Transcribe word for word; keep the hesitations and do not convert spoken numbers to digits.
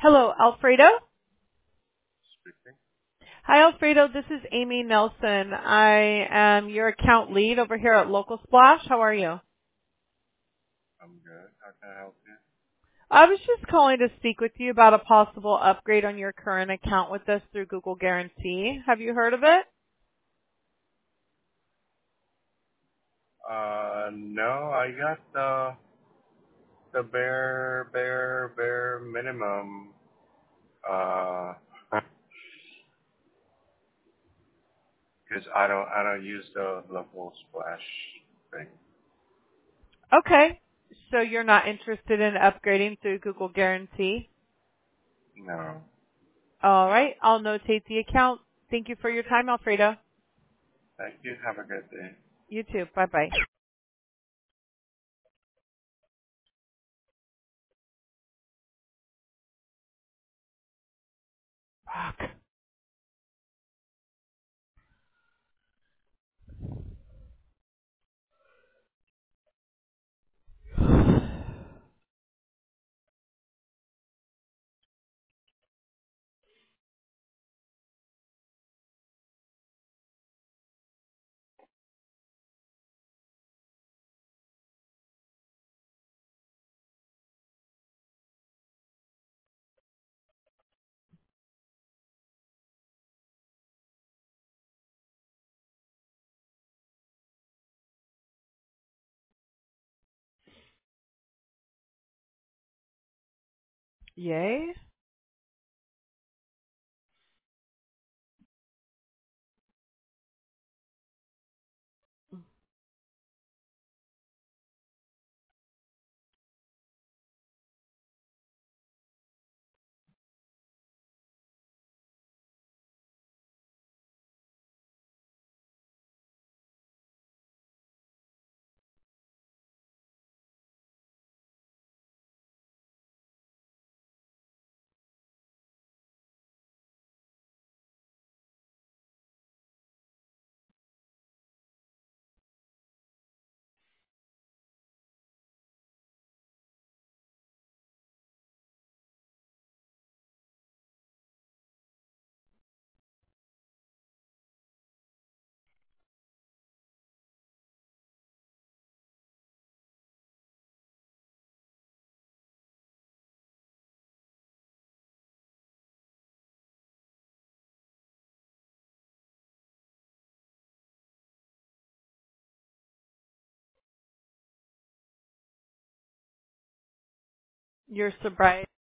Hello, Alfredo. Speaking. Hi, Alfredo. This is Amy Nelson. I am your account lead over here at Local Splash. How are you? I'm good. How can I help you? I was just calling to speak with you about a possible upgrade on your current account with us through Google Guarantee. Have you heard of it? Uh, no, I got the the bare bare bare minimum. Uh, because I don't I don't use the local splash thing. Okay. So you're not interested in upgrading through Google Guarantee? No. All right. I'll notate the account. Thank you for your time, Alfredo. Thank you. Have a good day. You too. Bye-bye. Fuck. Yay? Your sobriety.